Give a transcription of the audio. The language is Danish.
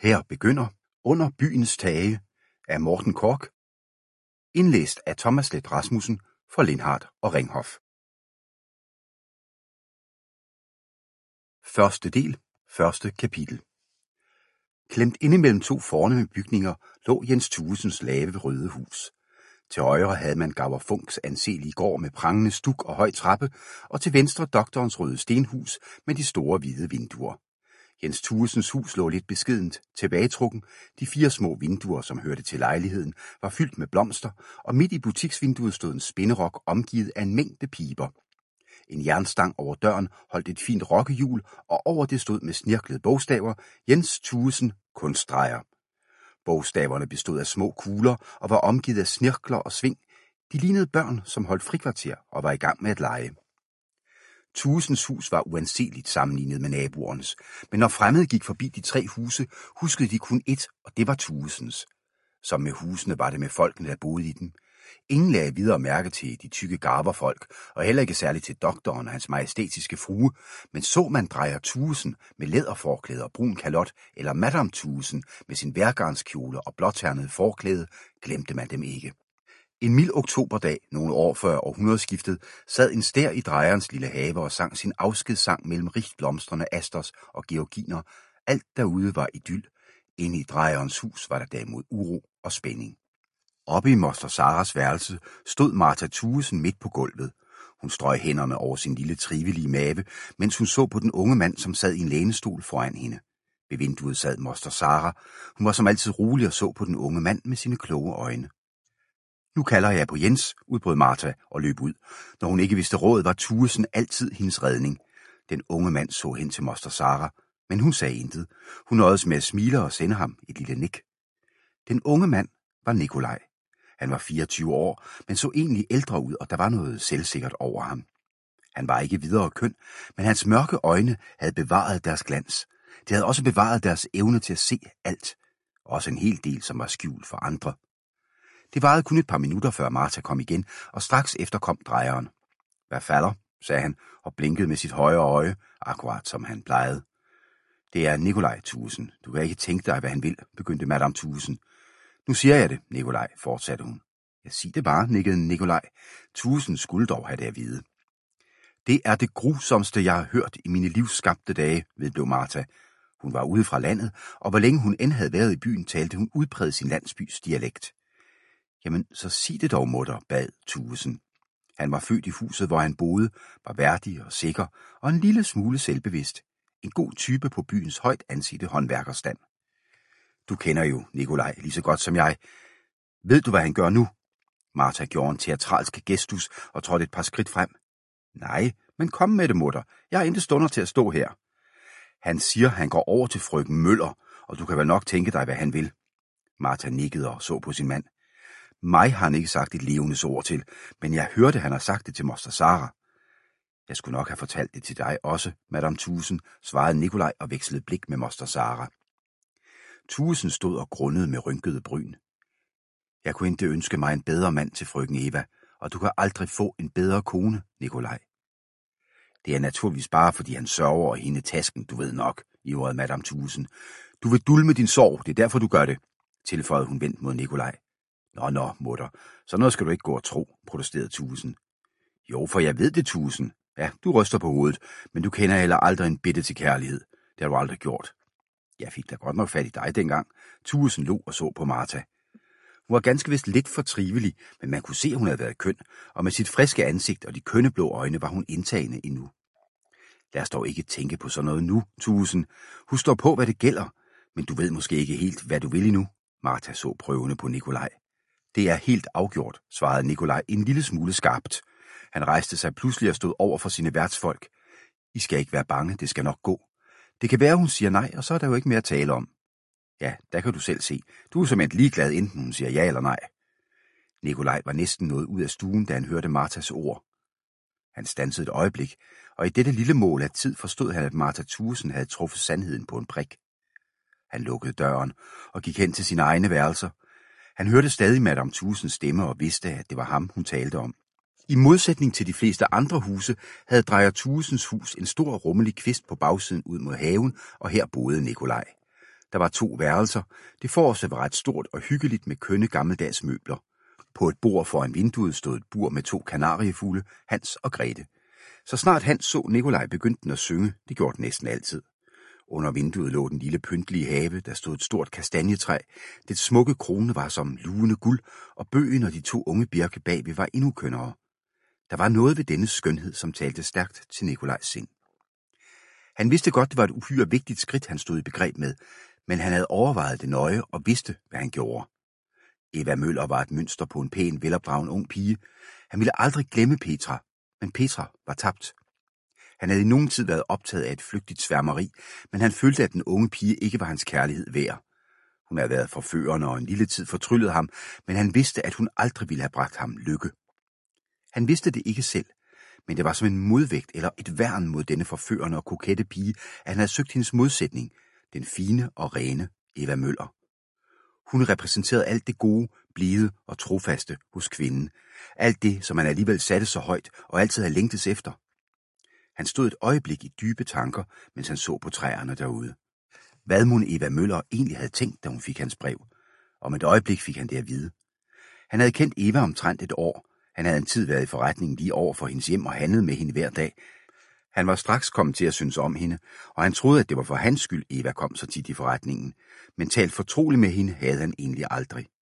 Her begynder Under byens tage af Morten Korch, indlæst af Thomas Leth Rasmussen for Lindhardt og Ringhof. Første del, første kapitel. Klemt inde mellem to fornemme bygninger lå Jens Thuesens lave røde hus. Til højre havde man Gavver Funks anselige gård med prangende stuk og høj trappe, og til venstre doktorens røde stenhus med de store hvide vinduer. Jens Thuesens hus lå lidt beskedent, tilbagetrukken. De 4 små vinduer, som hørte til lejligheden, var fyldt med blomster, og midt i butiksvinduet stod en spinderok omgivet af en mængde piber. En jernstang over døren holdt et fint rokkehjul, og over det stod med snirklede bogstaver: Jens Thuesen, kunstdrejer. Bogstaverne bestod af små kugler og var omgivet af snirkler og sving. De lignede børn, som holdt frikvarter og var i gang med at lege. Thuesens hus var uanseligt sammenlignet med naboernes, men når fremmede gik forbi de 3 huse, huskede de kun ét, og det var Thuesens. Som med husene var det med folkene, der boede i dem. Ingen lagde videre mærke til de tykke garverfolk, og heller ikke særligt til doktoren og hans majestætiske frue, men så man drejer Thuesen med læderforklæde og brun kalot, eller Madame Thuesen med sin værgarnskjole og blåternede forklæde, glemte man dem ikke. En mild oktoberdag, nogle år før århundredeskiftet, sad en stær i drejerens lille have og sang sin afskedssang mellem rigt blomstrende asters og georginer. Alt derude var idyl. Inde i drejerens hus var der derimod uro og spænding. Oppe i moster Saras værelse stod Martha Thuesen midt på gulvet. Hun strøg hænderne over sin lille trivelige mave, mens hun så på den unge mand, som sad i en lænestol foran hende. Ved vinduet sad moster Sara. Hun var som altid rolig og så på den unge mand med sine kloge øjne. Nu kalder jeg på Jens, udbrød Martha og løb ud. Når hun ikke vidste råd, var Thuesen altid hendes redning. Den unge mand så hen til moster Sara, men hun sagde intet. Hun nøjedes med at smile og sende ham et lille nik. Den unge mand var Nikolaj. Han var 24 år, men så egentlig ældre ud, og der var noget selvsikkert over ham. Han var ikke videre køn, men hans mørke øjne havde bevaret deres glans. Det havde også bevaret deres evne til at se alt. Også en hel del, som var skjult for andre. Det varede kun et par minutter, før Martha kom igen, og straks efter kom drejeren. Hvad falder, sagde han og blinkede med sit højre øje, akkurat som han plejede. Det er Nikolaj Thuesen. Du kan ikke tænke dig, hvad han vil, begyndte Madame Thuesen. Nu siger jeg det, Nikolaj, fortsatte hun. Ja, sig det bare, nikkede Nikolaj. Thuesen skulle dog have det at vide. Det er det grusomste, jeg har hørt i mine livsskabte dage, vedblev Martha. Hun var ude fra landet, og hvor længe hun end havde været i byen, talte hun udpræget sin landsbys dialekt. Jamen, så sig det dog, mutter, bad Thuesen. Han var født i huset, hvor han boede, var værdig og sikker, og en lille smule selvbevidst. En god type på byens højt ansete håndværkerstand. Du kender jo Nikolaj lige så godt som jeg. Ved du, hvad han gør nu? Martha gjorde en teatralsk gestus og trådte et par skridt frem. Nej, men kom med det, mutter. Jeg har intet stunder til at stå her. Han siger, han går over til frøken Møller, og du kan vel nok tænke dig, hvad han vil. Martha nikkede og så på sin mand. Mig har han ikke sagt et levende ord til, men jeg hørte, han har sagt det til moster Sara. Jeg skulle nok have fortalt det til dig også, Madame Thuesen, svarede Nikolaj og vekslede blik med moster Sara. Thuesen stod og grundede med rynkede bryn. Jeg kunne ikke ønske mig en bedre mand til frøken Eva, og du kan aldrig få en bedre kone, Nikolaj. Det er naturligvis bare, fordi han sørger over hende tasken, du ved nok, ivrede Madame Thuesen. Du vil dulme din sorg, det er derfor, du gør det, tilføjede hun vendt mod Nikolaj. Nå, mutter, så noget skal du ikke gå og tro, protesterede Thuesen. Jo, for jeg ved det, Thuesen. Ja, du ryster på hovedet, men du kender heller aldrig en bitte til kærlighed. Det har du aldrig gjort. Jeg fik da godt nok fat i dig dengang. Thuesen lå og så på Martha. Hun var ganske vist lidt for trivelig, men man kunne se, at hun havde været køn, og med sit friske ansigt og de kønneblå øjne var hun indtagende endnu. Lad os dog ikke tænke på sådan noget nu, Thuesen. Husk dog på, hvad det gælder, men du ved måske ikke helt, hvad du vil endnu. Martha så prøvende på Nikolaj. Det er helt afgjort, svarede Nikolaj en lille smule skarpt. Han rejste sig pludselig og stod over for sine værtsfolk. I skal ikke være bange, det skal nok gå. Det kan være, hun siger nej, og så er der jo ikke mere at tale om. Ja, der kan du selv se. Du er simpelthen ligeglad, enten hun siger ja eller nej. Nikolaj var næsten nået ud af stuen, da han hørte Marthas ord. Han standsede et øjeblik, og i dette lille mål af tid forstod han, at Martha Thuesen havde truffet sandheden på en prik. Han lukkede døren og gik hen til sine egne værelser. Han hørte stadig Madame Thuesens stemme og vidste, at det var ham, hun talte om. I modsætning til de fleste andre huse, havde drejer Thuesens hus en stor rummelig kvist på bagsiden ud mod haven, og her boede Nikolaj. Der var 2 værelser. Det forreste var ret stort og hyggeligt med kønne gammeldags møbler. På et bord foran vinduet stod et bur med 2 kanariefugle, Hans og Grete. Så snart Hans så Nikolaj, begyndte den at synge. Det gjorde den næsten altid. Under vinduet lå den lille pyntelige have, der stod et stort kastanjetræ. Det smukke krone var som lugende guld, og bøgen og de 2 unge birke bagved var endnu kønnere. Der var noget ved denne skønhed, som talte stærkt til Nikolajs sind. Han vidste godt, det var et uhyre vigtigt skridt, han stod i begreb med, men han havde overvejet det nøje og vidste, hvad han gjorde. Eva Møller var et mønster på en pæn, velopdragen ung pige. Han ville aldrig glemme Petra, men Petra var tabt. Han havde i nogen tid været optaget af et flygtigt sværmeri, men han følte, at den unge pige ikke var hans kærlighed værd. Hun havde været forførende og en lille tid fortryllet ham, men han vidste, at hun aldrig ville have bragt ham lykke. Han vidste det ikke selv, men det var som en modvægt eller et værn mod denne forførende og kokette pige, at han havde søgt hendes modsætning, den fine og rene Eva Møller. Hun repræsenterede alt det gode, blide og trofaste hos kvinden. Alt det, som han alligevel satte så højt og altid havde længtes efter. Han stod et øjeblik i dybe tanker, mens han så på træerne derude. Hvad mon Eva Møller egentlig havde tænkt, da hun fik hans brev? Om et øjeblik fik han det at vide. Han havde kendt Eva omtrent et år. Han havde en tid været i forretningen lige over for hendes hjem og handlet med hende hver dag. Han var straks kommet til at synes om hende, og han troede, at det var for hans skyld, Eva kom så tit i forretningen. Men talt fortroligt med hende havde han egentlig aldrig.